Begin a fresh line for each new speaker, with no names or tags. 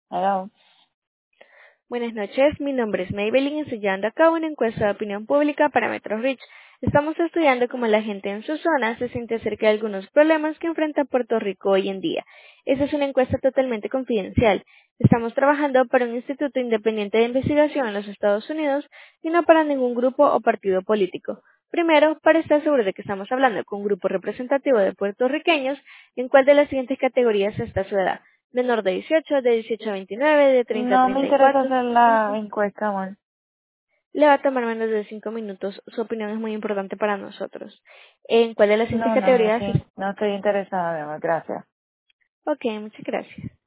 Hello.
Buenas noches, mi nombre es Maybelline y estoy llevando a cabo una encuesta de opinión pública para Metro Reach. Estamos estudiando cómo la gente en su zona se siente acerca de algunos problemas que enfrenta Puerto Rico hoy en día. Esta es una encuesta totalmente confidencial. Estamos trabajando para un instituto independiente de investigación en los Estados Unidos y no para ningún grupo o partido político. Primero, para estar seguro de que estamos hablando con un grupo representativo de puertorriqueños, ¿en cuál de las siguientes categorías está su edad? Menor de 18, de 18 a 29, de 30 a
No me interesa
34,
hacer la encuesta, amor.
le va a tomar menos de 5 minutos. Su opinión es muy importante para nosotros. ¿En cuál de las siguientes
No
categorías?
estoy, no estoy interesada, mi amor. Gracias.
Ok, muchas gracias.